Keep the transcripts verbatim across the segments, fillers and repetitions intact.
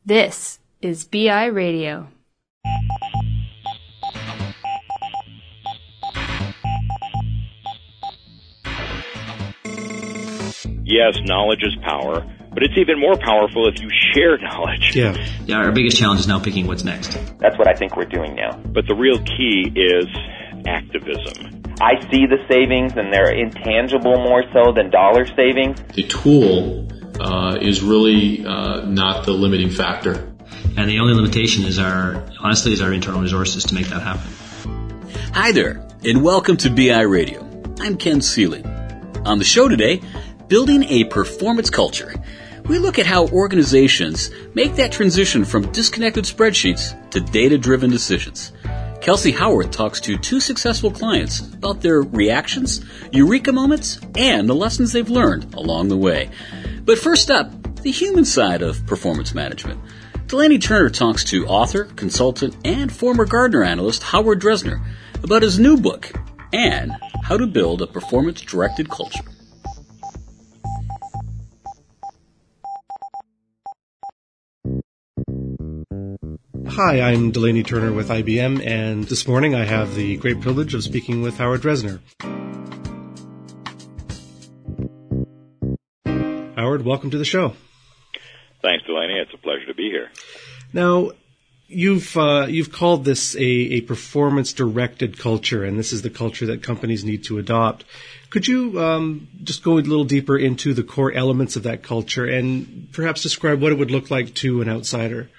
This is B I Radio. Yes, knowledge is power, but it's even more powerful if you share knowledge. Yeah. Yeah, our biggest challenge is now picking what's next. That's what I think we're doing now. But the real key is activism. I see the savings, and they're intangible more so than dollar savings. The tool uh, is really uh, not the limiting factor. And the only limitation is our, honestly, is our internal resources to make that happen. Hi there, and welcome to B I Radio. I'm Ken Seeley. On the show today, building a performance culture. We look at how organizations make that transition from disconnected spreadsheets to data-driven decisions. Kelsey Howard talks to two successful clients about their reactions, eureka moments, and the lessons they've learned along the way. But first up, the human side of performance management. Delaney Turner talks to author, consultant, and former Gartner analyst Howard Dresner about his new book and how to build a performance-directed culture. Hi, I'm Delaney Turner with I B M, and this morning I have the great privilege of speaking with Howard Dresner. Howard, welcome to the show. Thanks, Delaney. It's a pleasure to be here. Now, you've uh, you've called this a, a performance-directed culture, and this is the culture that companies need to adopt. Could you um, just go a little deeper into the core elements of that culture and perhaps describe what it would look like to an outsider?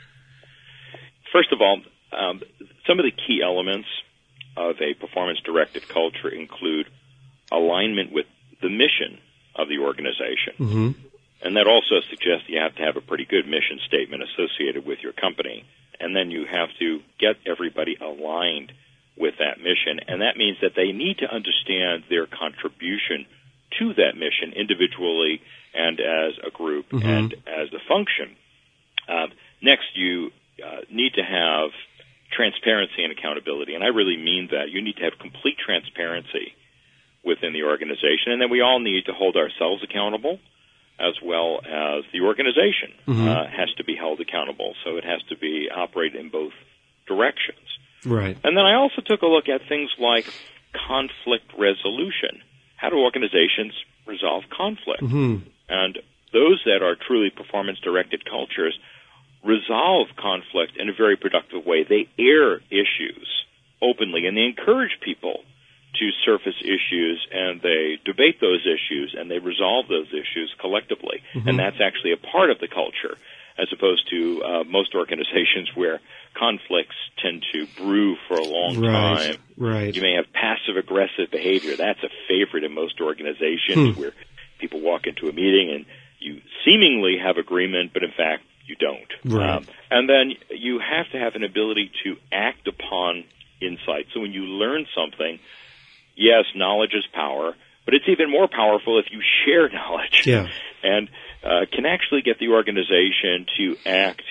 First of all, um, some of the key elements of a performance-directed culture include alignment with the mission of the organization. Mm-hmm. And that also suggests you have to have a pretty good mission statement associated with your company. And then you have to get everybody aligned with that mission. And that means that they need to understand their contribution to that mission individually and as a group mm-hmm. and as a function. Uh, next, you uh, need to have transparency and accountability. And I really mean that. You need to have complete transparency within the organization. And then we all need to hold ourselves accountable, as well as the organization mm-hmm. uh, has to be held accountable. So it has to be operate in both directions. Right. And then I also took a look at things like conflict resolution. How do organizations resolve conflict? Mm-hmm. And those that are truly performance-directed cultures resolve conflict in a very productive way. They air issues openly, and they encourage people to surface issues, and they debate those issues, and they resolve those issues collectively. Mm-hmm. And that's actually a part of the culture, as opposed to uh, most organizations where conflicts tend to brew for a long right. time. Right. You may have passive-aggressive behavior. That's a favorite in most organizations hmm. where people walk into a meeting and you seemingly have agreement, but in fact you don't. Right. Um, and then you have to have an ability to act upon insight. So when you learn something, yes, knowledge is power, but it's even more powerful if you share knowledge yeah. and uh, can actually get the organization to act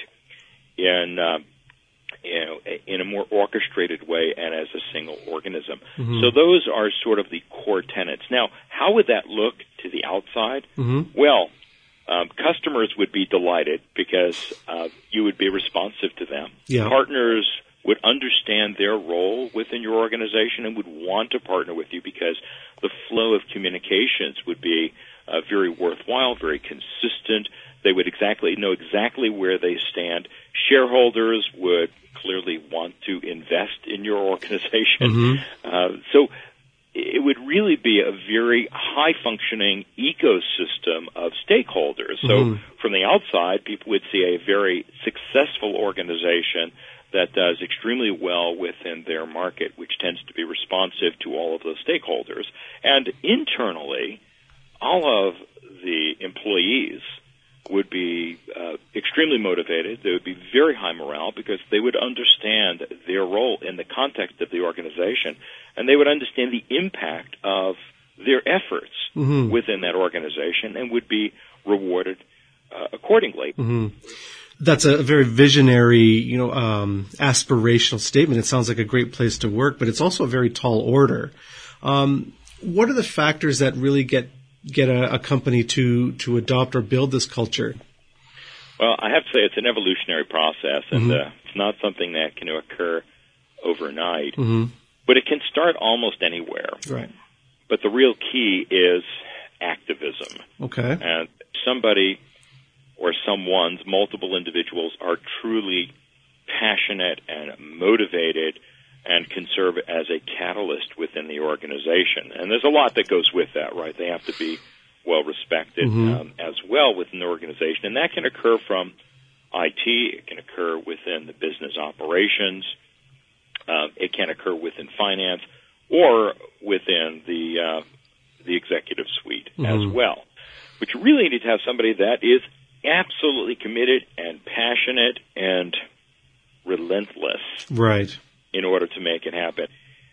in, uh, you know, in a more orchestrated way and as a single organism. Mm-hmm. So those are sort of the core tenets. Now, how would that look to the outside? Mm-hmm. Well, um, customers would be delighted because uh, you would be responsive to them. Yeah. Partners would understand their role within your organization and would want to partner with you because the flow of communications would be uh, very worthwhile, very consistent. They would exactly know exactly where they stand. Shareholders would clearly want to invest in your organization. Mm-hmm. Uh, so it would really be a very high-functioning ecosystem of stakeholders. So Mm-hmm. from the outside, people would see a very successful organization that does extremely well within their market, which tends to be responsive to all of those stakeholders. And internally, all of the employees would be uh, extremely motivated. They would be very high morale because they would understand their role in the context of the organization, and they would understand the impact of their efforts mm-hmm. within that organization and would be rewarded uh, accordingly. Mm-hmm. That's a very visionary, you know, um, aspirational statement. It sounds like a great place to work, but it's also a very tall order. Um, what are the factors that really get get a, a company to to adopt or build this culture? Well, I have to say it's an evolutionary process, and Mm-hmm. uh, it's not something that can occur overnight. Mm-hmm. But it can start almost anywhere. Right. But the real key is activism. Okay. And somebody or someone's, multiple individuals, are truly passionate and motivated and can serve as a catalyst within the organization. And there's a lot that goes with that, right? They have to be well respected Mm-hmm. um, as well within the organization. And that can occur from I T. It can occur within the business operations. Um, it can occur within finance or within the uh, the executive suite Mm-hmm. as well. But you really need to have somebody that is absolutely committed and passionate and relentless Right. in order to make it happen.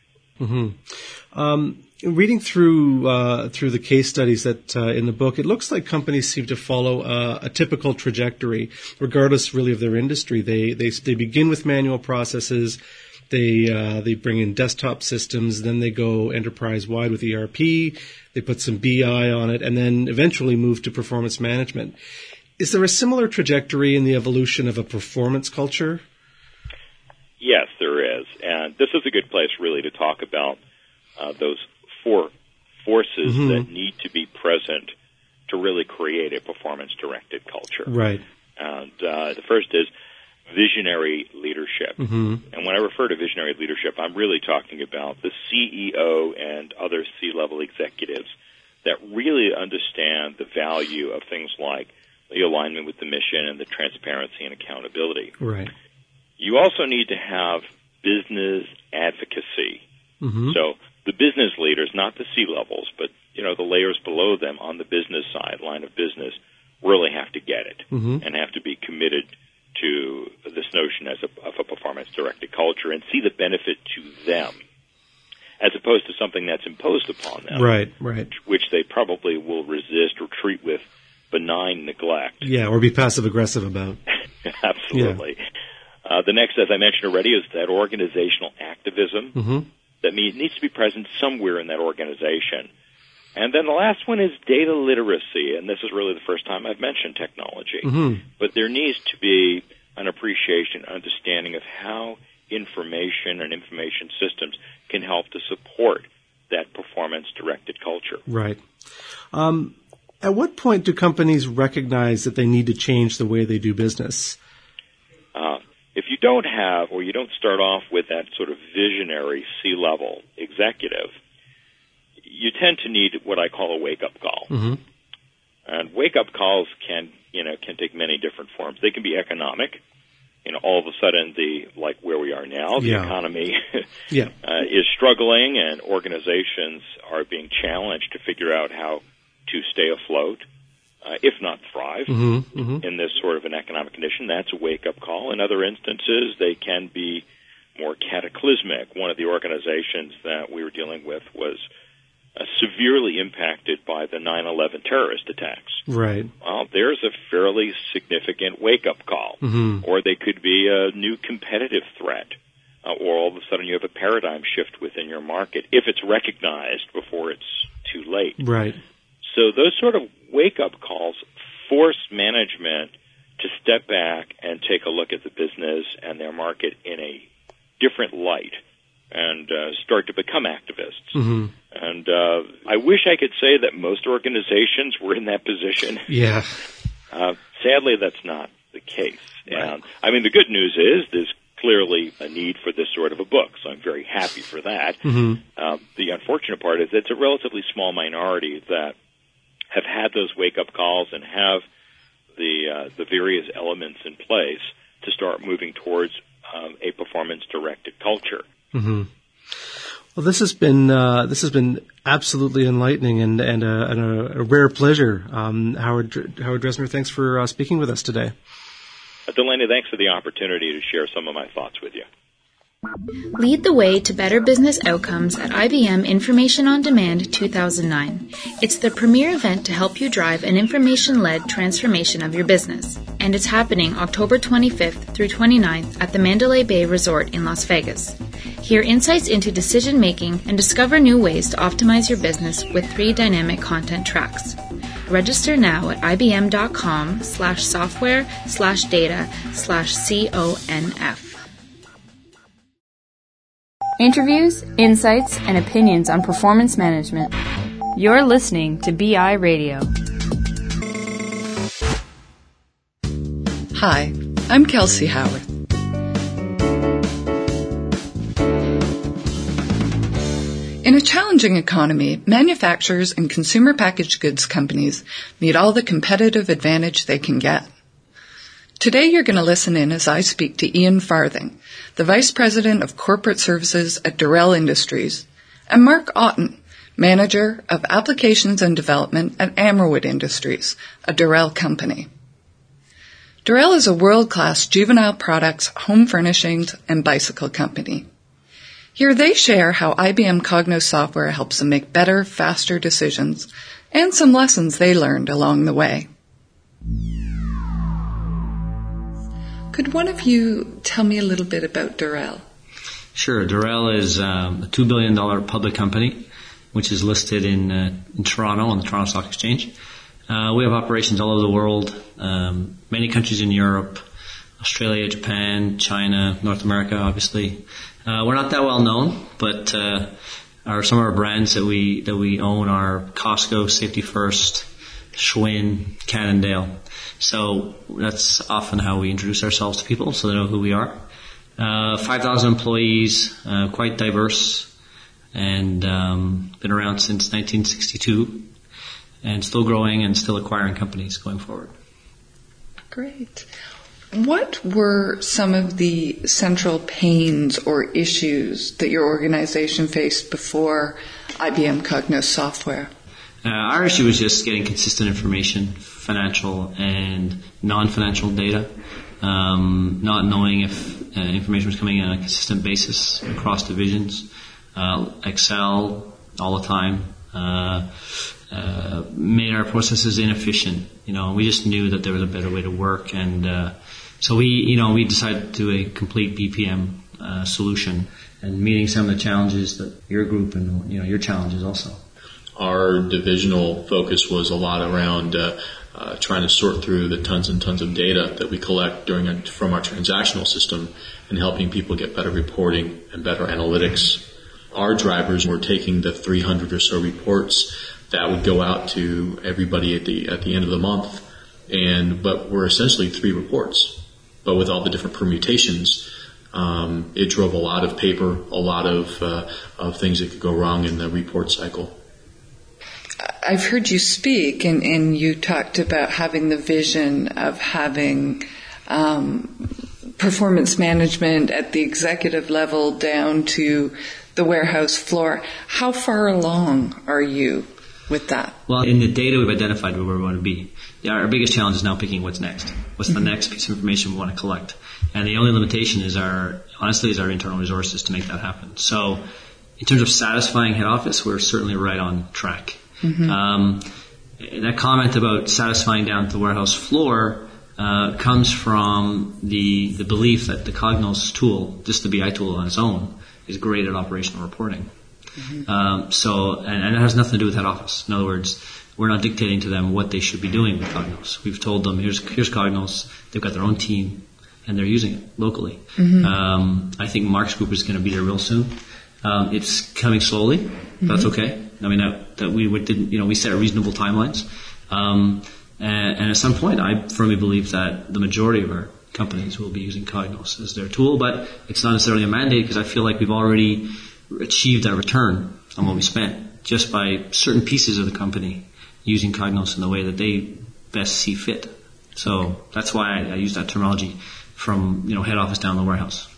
Mm-hmm. Um, reading through uh, through the case studies that uh, in the book, it looks like companies seem to follow uh, a typical trajectory, regardless really of their industry. They they they begin with manual processes. They uh, they bring in desktop systems, then they go enterprise-wide with E R P, they put some B I on it, and then eventually move to performance management. Is there a similar trajectory in the evolution of a performance culture? Yes, there is. And this is a good place really to talk about uh, those four forces Mm-hmm. that need to be present to really create a performance-directed culture. Right. And uh, the first is visionary leadership. Mm-hmm. And when I refer to visionary leadership, I'm really talking about the C E O and other C-level executives that really understand the value of things like the alignment with the mission and the transparency and accountability. Right. You also need to have business advocacy. Mm-hmm. So the business leaders, not the C-levels, but you know the layers below them on the business side, line of business, really have to get it Mm-hmm. and have to be committed to this notion as a, of a performance-directed culture and see the benefit to them as opposed to something that's imposed upon them, Right, right. which they probably will resist or treat with benign neglect. Yeah, or be passive-aggressive about. Absolutely. Uh, the next, as I mentioned already, is that organizational activism Mm-hmm. that means, needs to be present somewhere in that organization. And then the last one is data literacy, and this is really the first time I've mentioned technology. Mm-hmm. But there needs to be an appreciation, understanding of how information and information systems can help to support that performance-directed culture. Right. Um, at what point do companies recognize that they need to change the way they do business? Uh, if you don't have, or you don't start off with that sort of visionary C-level executive, you tend to need what I call a wake-up call. Mm-hmm. And wake-up calls can, you know, can take many different forms. They can be economic. You know, all of a sudden, the like where we are now, the Yeah. economy Yeah. uh, is struggling, and organizations are being challenged to figure out how to stay afloat, uh, if not thrive, Mm-hmm. Mm-hmm. in this sort of an economic condition. That's a wake-up call. In other instances, they can be more cataclysmic. One of the organizations that we were dealing with was uh, severely impacted by the nine eleven terrorist attacks. Right. Well, there's a fairly significant wake-up call. Mm-hmm. Or they could be a new competitive threat. Uh, or all of a sudden you have a paradigm shift within your market, if it's recognized before it's too late. Right. So those sort of wake-up calls force management to step back and take a look at the business and their market in a different light and uh, start to become activists. Mm-hmm. And uh, I wish I could say that most organizations were in that position. Yeah. Uh, sadly, that's not the case. Right. And, I mean, the good news is there's clearly a need for this sort of a book, so I'm very happy for that. Mm-hmm. Um, the unfortunate part is it's a relatively small minority that have had those wake-up calls and have the uh, the various elements in place to start moving towards um, a performance-directed culture. Mm-hmm. Well, this has been uh, this has been absolutely enlightening and and a, and a, a rare pleasure. Um, Howard Howard Dresner, thanks for uh, speaking with us today. Uh, Delaney, thanks for the opportunity to share some of my thoughts with you. Lead the way to better business outcomes at I B M Information on Demand two thousand nine. It's the premier event to help you drive an information-led transformation of your business. And it's happening October twenty-fifth through twenty-ninth at the Mandalay Bay Resort in Las Vegas. Hear insights into decision-making and discover new ways to optimize your business with three dynamic content tracks. Register now at ibm.com slash software slash data slash CONF. Interviews, insights, and opinions on performance management. You're listening to B I Radio. Hi, I'm Kelsey Howard. In a challenging economy, manufacturers and consumer packaged goods companies need all the competitive advantage they can get. Today you're going to listen in as I speak to Ian Farthing, the Vice President of Corporate Services at Durrell Industries, and Mark Otten, Manager of Applications and Development at Ammerwood Industries, a Durrell company. Durrell is a world-class juvenile products, home furnishings, and bicycle company. Here they share how I B M Cognos software helps them make better, faster decisions, and some lessons they learned along the way. Could one of you tell me a little bit about Durrell? Sure. Durrell is um, a two billion dollars public company, which is listed in, uh, in Toronto on the Toronto Stock Exchange. Uh, we have operations all over the world, um, many countries in Europe, Australia, Japan, China, North America, obviously. Uh, we're not that well known, but uh, our, some of our brands that we that we own are Costco, Safety First, Schwinn, Cannondale. So that's often how we introduce ourselves to people, so they know who we are. Uh, five thousand employees, uh, quite diverse, and um, been around since nineteen sixty-two, and still growing and still acquiring companies going forward. Great. What were some of the central pains or issues that your organization faced before I B M Cognos software? Uh, our issue was just getting consistent information, financial and non-financial data, um, not knowing if uh, information was coming in on a consistent basis across divisions, uh, Excel all the time, uh, uh, made our processes inefficient. You know, we just knew that there was a better way to work, and uh, so we, you know, we decided to do a complete B P M uh, solution, and meeting some of the challenges that your group and, you know, your challenges also. Our divisional focus was a lot around uh, uh, trying to sort through the tons and tons of data that we collect during a, from our transactional system and helping people get better reporting and better analytics. Our drivers were taking the three hundred or so reports that would go out to everybody at the at the end of the month, and but we're essentially three reports, but with all the different permutations. Um, it drove a lot of paper, a lot of uh, of things that could go wrong in the report cycle. I've heard you speak, and, and you talked about having the vision of having um, performance management at the executive level down to the warehouse floor. How far along are you with that? Well, in the data, we've identified where we want to be. Our biggest challenge is now picking what's next. What's the mm-hmm. next piece of information we want to collect? And the only limitation is our, honestly, is our internal resources to make that happen. So in terms of satisfying head office, we're certainly right on track. Mm-hmm. Um, that comment about satisfying down to the warehouse floor uh, comes from the the belief that the Cognos tool, just the B I tool on its own, is great at operational reporting. Mm-hmm. Um, so, and, and it has nothing to do with head office. In other words, we're not dictating to them what they should be doing with Cognos. We've told them, here's here's Cognos. They've got their own team, and they're using it locally. Mm-hmm. Um, I think Mark's group is going to be there real soon. Um, it's coming slowly. Mm-hmm. That's okay. I mean, that, that we would, didn't, you know, we set reasonable timelines. Um, and, and at some point, I firmly believe that the majority of our companies will be using Cognos as their tool, but it's not necessarily a mandate because I feel like we've already achieved our return on what we spent just by certain pieces of the company using Cognos in the way that they best see fit. So that's why I, I use that terminology from, you know, head office down the warehouse.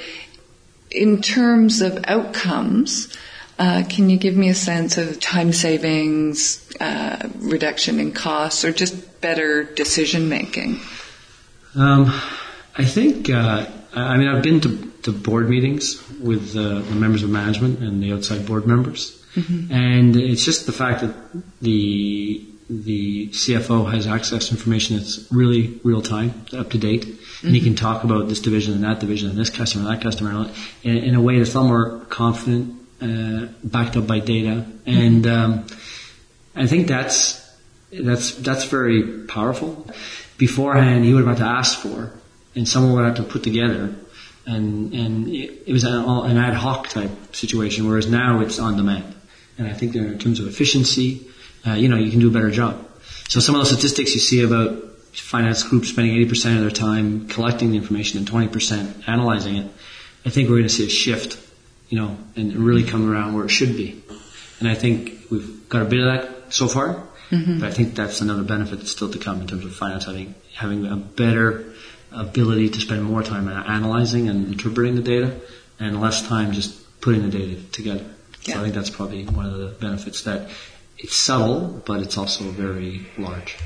In terms of outcomes, Uh, can you give me a sense of time savings, uh, reduction in costs, or just better decision making? Um, I think, uh, I mean, I've been to, to board meetings with uh, the members of management and the outside board members, mm-hmm. and it's just the fact that the the C F O has access to information that's really real time, up to date, mm-hmm. and he can talk about this division and that division and this customer and that customer in, in a way that's a lot more confident. Uh, backed up by data, and um, I think that's that's that's very powerful. Beforehand, you would have had to ask for, and someone would have to put together, and and it, it was an, an ad hoc type situation. Whereas now it's on demand, and I think that in terms of efficiency, uh, you know, you can do a better job. So some of those statistics you see about finance groups spending eighty percent of their time collecting the information and twenty percent analyzing it, I think we're going to see a shift, you know, and really come around where it should be. And I think we've got a bit of that so far, mm-hmm. but I think that's another benefit that's still to come in terms of finance having having a better ability to spend more time analyzing and interpreting the data and less time just putting the data together. Yeah. So I think that's probably one of the benefits, that it's subtle, but it's also very large.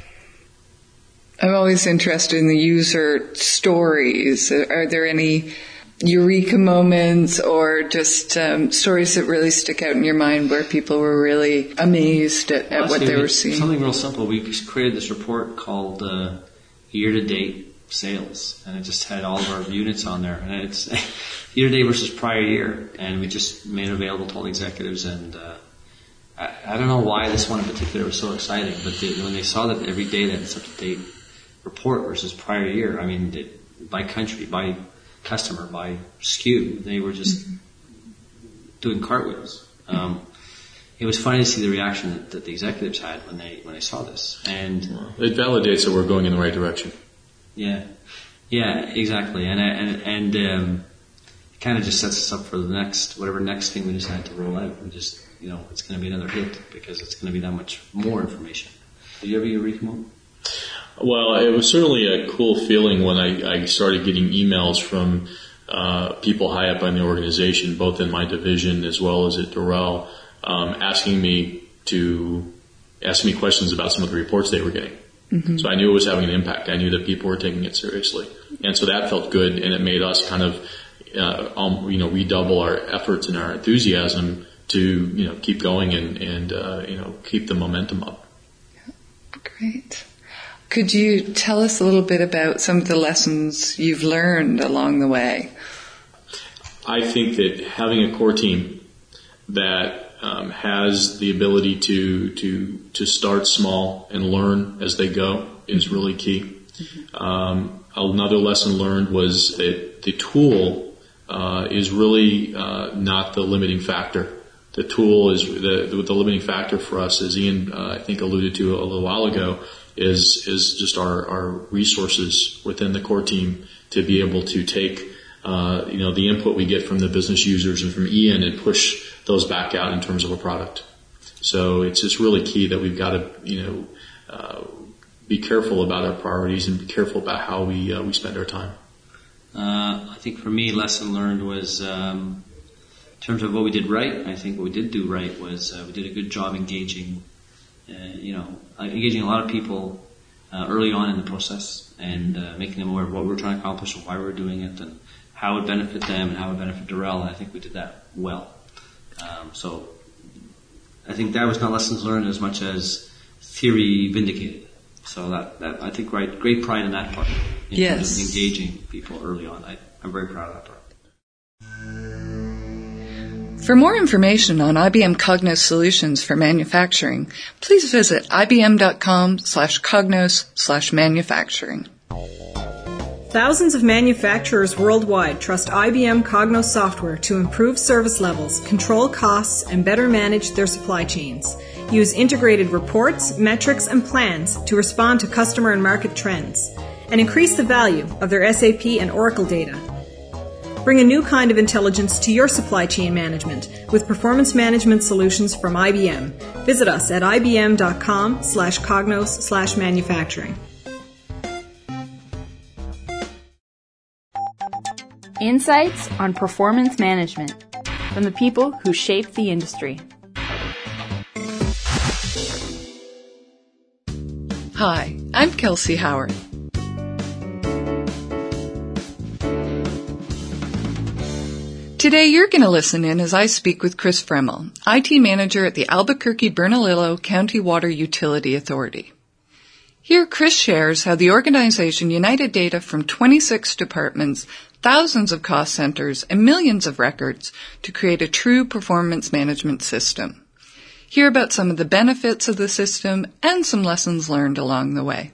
I'm always interested in the user stories. Are there any eureka moments or just um, stories that really stick out in your mind where people were really amazed at, at what they were seeing? Something real simple. We created this report called uh, Year-to-Date Sales, and it just had all of our units on there. And it's year-to-date versus prior year, and we just made it available to all the executives. And uh, I, I don't know why this one in particular was so exciting, but they, when they saw that every day that it's up-to-date report versus prior year, I mean, it, by country, by customer, by S K U, they were just mm-hmm. doing cartwheels. Um, it was funny to see the reaction that, that the executives had when they when they saw this, and it validates that we're going in the right direction. Yeah, yeah, exactly, and and and um, it kind of just sets us up for the next whatever next thing we decide to roll out. We just, you know, it's going to be another hit because it's going to be that much more information. Did you ever get a eureka moment? Well, it was certainly a cool feeling when I, I started getting emails from uh, people high up in the organization, both in my division as well as at Dorel, um, asking me to ask me questions about some of the reports they were getting. Mm-hmm. So I knew it was having an impact. I knew that people were taking it seriously, and so that felt good, and it made us kind of, uh, um, you know, redouble our efforts and our enthusiasm to, you know, keep going and, and uh, you know, keep the momentum up. Great. Could you tell us a little bit about some of the lessons you've learned along the way? I think that having a core team that um, has the ability to to to start small and learn as they go is really key. Mm-hmm. Um, another lesson learned was that the tool uh, is really uh, not the limiting factor. The tool is the the, the limiting factor for us, as Ian uh, I think alluded to a little while ago, is is just our, our resources within the core team to be able to take uh, you know the input we get from the business users and from Ian and push those back out in terms of a product. So it's just really key that we've got to you know uh, be careful about our priorities and be careful about how we uh, we spend our time. Uh, I think for me, lesson learned was um, in terms of what we did right. I think what we did do right was uh, we did a good job engaging. Uh, you know, engaging a lot of people uh, early on in the process and uh, making them aware of what we were trying to accomplish and why we were doing it and how it would benefit them and how it would benefit Dorel, and I think we did that well. Um, so I think that was not lessons learned as much as theory vindicated. So that, that I think right, great pride in that part. In yes. terms of engaging people early on. I, I'm very proud of that part. For more information on I B M Cognos solutions for manufacturing, please visit ibm.com slash cognos slash manufacturing. Thousands of manufacturers worldwide trust I B M Cognos software to improve service levels, control costs, and better manage their supply chains. Use integrated reports, metrics, and plans to respond to customer and market trends, and increase the value of their S A P and Oracle data. Bring a new kind of intelligence to your supply chain management with performance management solutions from I B M. Visit us at ibm.com slash cognos slash manufacturing. Insights on performance management from the people who shape the industry. Hi, I'm Kelsey Howard. Today you're going to listen in as I speak with Chris Fremmel, I T Manager at the Albuquerque-Bernalillo County Water Utility Authority. Here Chris shares how the organization united data from twenty-six departments, thousands of cost centers, and millions of records to create a true performance management system. Hear about some of the benefits of the system and some lessons learned along the way.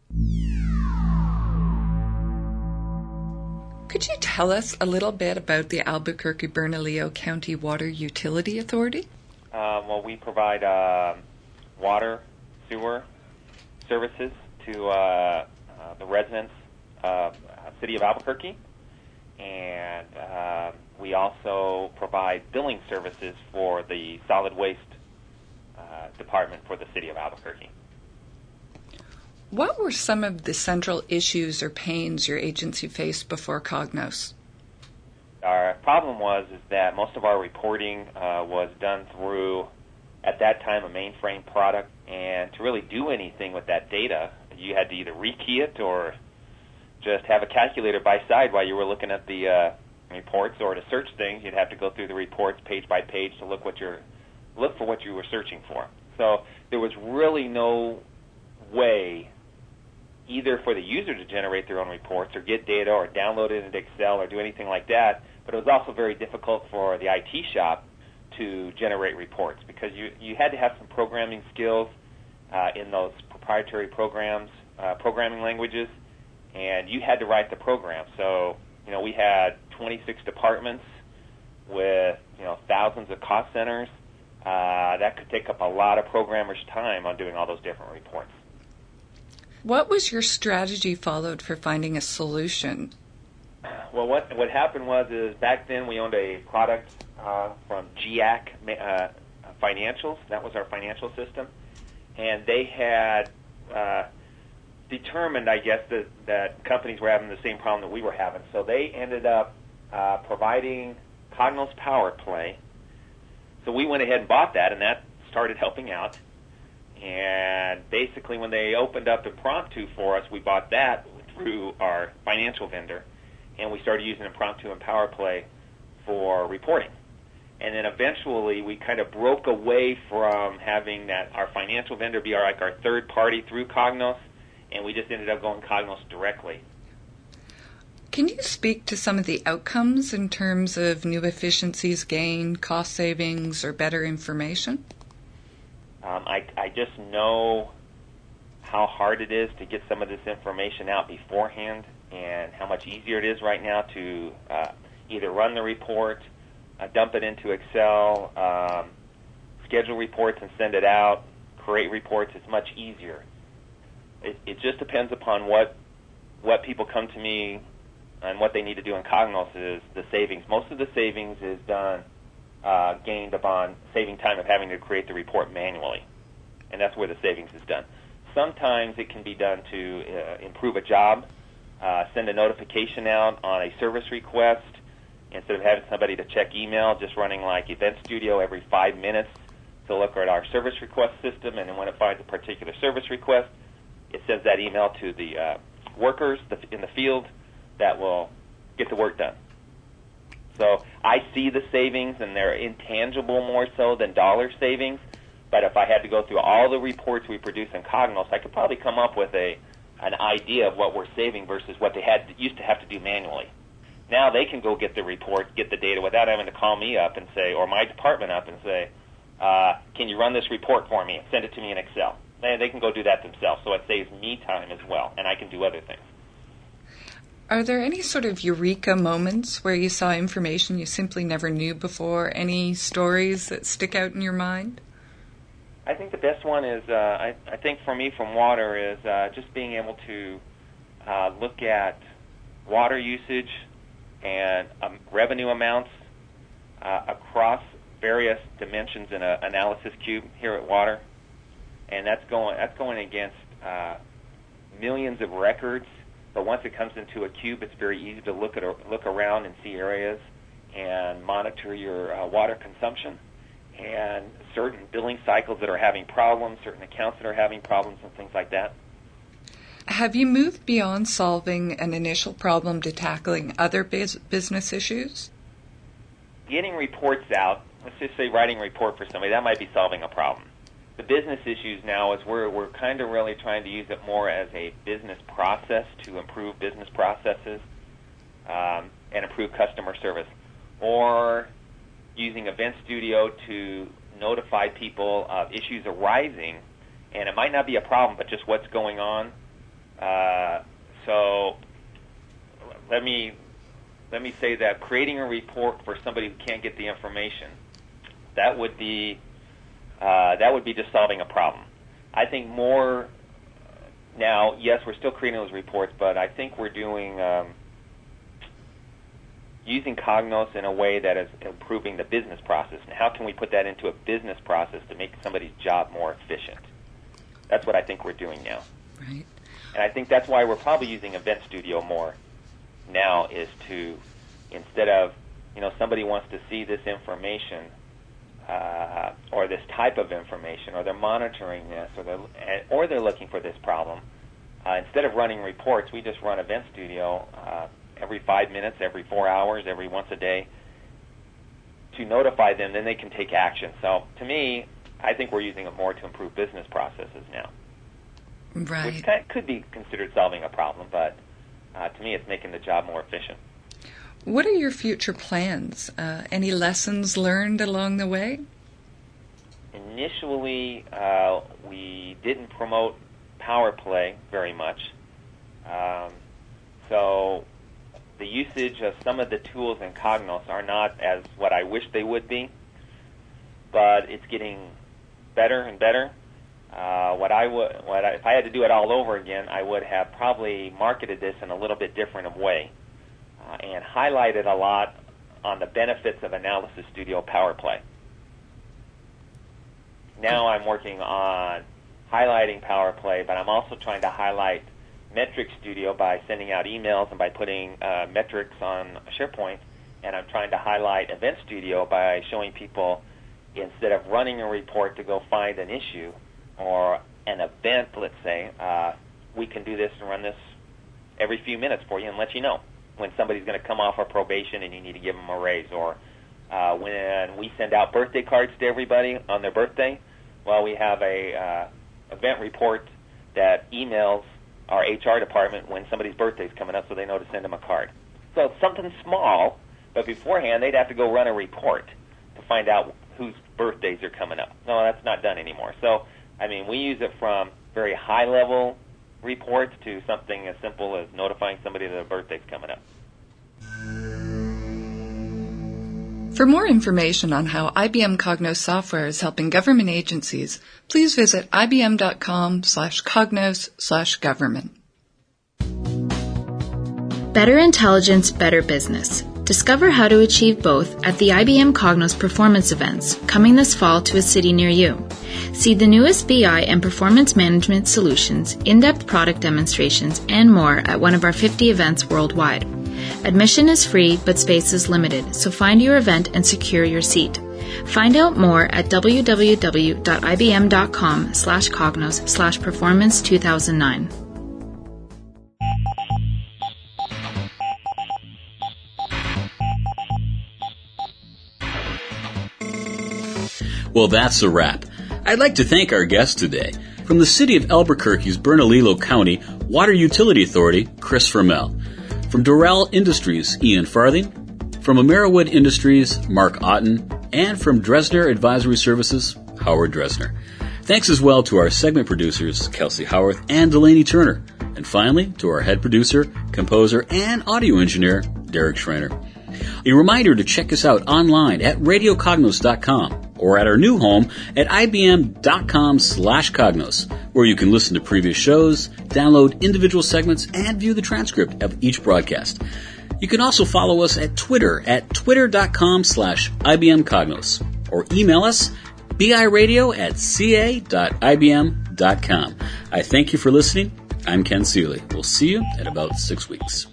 Could you tell us a little bit about the Albuquerque-Bernalillo County Water Utility Authority? Uh, well, we provide uh, water, sewer services to uh, uh, the residents of the city of Albuquerque, and uh, we also provide billing services for the solid waste uh, department for the city of Albuquerque. What were some of the central issues or pains your agency faced before Cognos? Our problem was is that most of our reporting uh, was done through, at that time, a mainframe product, and to really do anything with that data, you had to either rekey it or just have a calculator by side while you were looking at the uh, reports, or to search things, you'd have to go through the reports page by page to look what you're look for what you were searching for. So there was really no way either for the user to generate their own reports or get data or download it into Excel or do anything like that, but it was also very difficult for the I T shop to generate reports because you, you had to have some programming skills uh, in those proprietary programs, uh, programming languages, and you had to write the program. So, you know, we had twenty-six departments with, you know, thousands of cost centers. Uh, that could take up a lot of programmers' time on doing all those different reports. What was your strategy followed for finding a solution? Well, what what happened was is back then we owned a product uh, from G A C uh, Financials. That was our financial system, and they had uh, determined, I guess, that, that companies were having the same problem that we were having. So they ended up uh, providing Cognos Power Play. So we went ahead and bought that, and that started helping out. And basically, when they opened up Impromptu for us, we bought that through our financial vendor, and we started using Impromptu and PowerPlay for reporting. And then eventually, we kind of broke away from having that our financial vendor be our, like our third party through Cognos, and we just ended up going Cognos directly. Can you speak to some of the outcomes in terms of new efficiencies gained, cost savings, or better information? Um, I, I just know how hard it is to get some of this information out beforehand and how much easier it is right now to uh, either run the report, uh, dump it into Excel, um, schedule reports and send it out, create reports. It's much easier. It, it just depends upon what what people come to me and what they need to do in Cognos is the savings. Most of the savings is done Uh, gained upon saving time of having to create the report manually, and that's where the savings is done. Sometimes it can be done to uh, improve a job, uh, send a notification out on a service request instead of having somebody to check email, just running like Event Studio every five minutes to look at our service request system, and then when it finds a particular service request, it sends that email to the uh, workers in the field that will get the work done. So I see the savings, and they're intangible more so than dollar savings. But if I had to go through all the reports we produce in Cognos, I could probably come up with a an idea of what we're saving versus what they had used to have to do manually. Now they can go get the report, get the data without having to call me up and say, or my department up and say, uh, can you run this report for me and send it to me in Excel? They, they can go do that themselves, so it saves me time as well, and I can do other things. Are there any sort of eureka moments where you saw information you simply never knew before? Any stories that stick out in your mind? I think the best one is, uh, I, I think for me from water is uh, just being able to uh, look at water usage and um, revenue amounts uh, across various dimensions in an analysis cube here at Water, and that's going that's going against uh, millions of records. But once it comes into a cube, it's very easy to look at look around and see areas and monitor your uh, water consumption and certain billing cycles that are having problems, certain accounts that are having problems, and things like that. Have you moved beyond solving an initial problem to tackling other biz- business issues? Getting reports out, let's just say writing a report for somebody, that might be solving a problem. The business issues now is we're, we're kind of really trying to use it more as a business process to improve business processes um, and improve customer service, or using Event Studio to notify people of issues arising, and it might not be a problem, but just what's going on. Uh, so let me let me say that creating a report for somebody who can't get the information, that would be uh, that would be just solving a problem. I think more now. Yes, we're still creating those reports, but I think we're doing. Um, using Cognos in a way that is improving the business process. And how can we put that into a business process to make somebody's job more efficient? That's what I think we're doing now. Right. And I think that's why we're probably using Event Studio more now, is to, instead of, you know, somebody wants to see this information uh, or this type of information, or they're monitoring this, or they're, or they're looking for this problem, uh, instead of running reports, we just run Event Studio uh, every five minutes, every four hours, every once a day, to notify them, then they can take action. So to me, I think we're using it more to improve business processes now. Right. Which kind of could be considered solving a problem, but uh, to me it's making the job more efficient. What are your future plans? Uh, any lessons learned along the way? Initially, uh, we didn't promote Power Play very much. Um, so the usage of some of the tools in Cognos are not as what I wish they would be, but it's getting better and better. Uh, what I would, what I, if I had to do it all over again, I would have probably marketed this in a little bit different of way uh, and highlighted a lot on the benefits of Analysis Studio Power Play. Now I'm working on highlighting Power Play, but I'm also trying to highlight Metrics Studio by sending out emails and by putting uh, metrics on SharePoint, and I'm trying to highlight Event Studio by showing people, instead of running a report to go find an issue or an event, let's say, uh, we can do this and run this every few minutes for you and let you know when somebody's going to come off our probation and you need to give them a raise, or uh, when we send out birthday cards to everybody on their birthday. Well, we have a uh, event report that emails our H R department when somebody's birthday's coming up, so they know to send them a card. So it's something small, but beforehand they'd have to go run a report to find out whose birthdays are coming up. No, that's not done anymore. So, I mean, we use it from very high-level reports to something as simple as notifying somebody that their birthday's coming up. For more information on how I B M Cognos software is helping government agencies, please visit ibm.com slash cognos slash government. Better intelligence, better business. Discover how to achieve both at the I B M Cognos performance events coming this fall to a city near you. See the newest B I and performance management solutions, in-depth product demonstrations, and more at one of our fifty events worldwide. Admission is free, but space is limited, so find your event and secure your seat. Find out more at www.ibm.com slash cognos slash performance 2009. Well, that's a wrap. I'd like to thank our guest today. From the city of Albuquerque's Bernalillo County Water Utility Authority, Chris Vermel. From Doral Industries, Ian Farthing. From Ameriwood Industries, Mark Otten. And from Dresner Advisory Services, Howard Dresner. Thanks as well to our segment producers, Kelsey Howarth and Delaney Turner. And finally, to our head producer, composer, and audio engineer, Derek Schreiner. A reminder to check us out online at radio cognos dot com or at our new home at ibm.com slash cognos, where you can listen to previous shows, download individual segments, and view the transcript of each broadcast. You can also follow us at Twitter at twitter.com slash ibmcognos or email us biradio at ca.ibm.com. I thank you for listening. I'm Ken Seeley. We'll see you in about six weeks.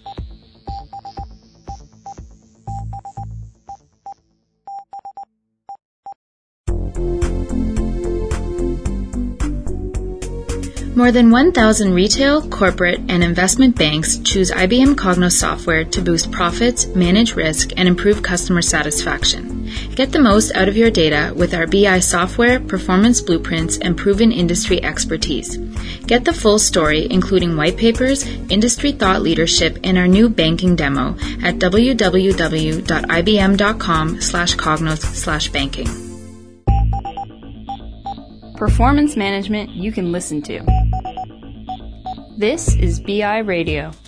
More than one thousand retail, corporate, and investment banks choose I B M Cognos software to boost profits, manage risk, and improve customer satisfaction. Get the most out of your data with our B I software, performance blueprints, and proven industry expertise. Get the full story, including white papers, industry thought leadership, and our new banking demo at www.ibm.com slash cognos slash banking. performance management you can listen to. This is B I Radio.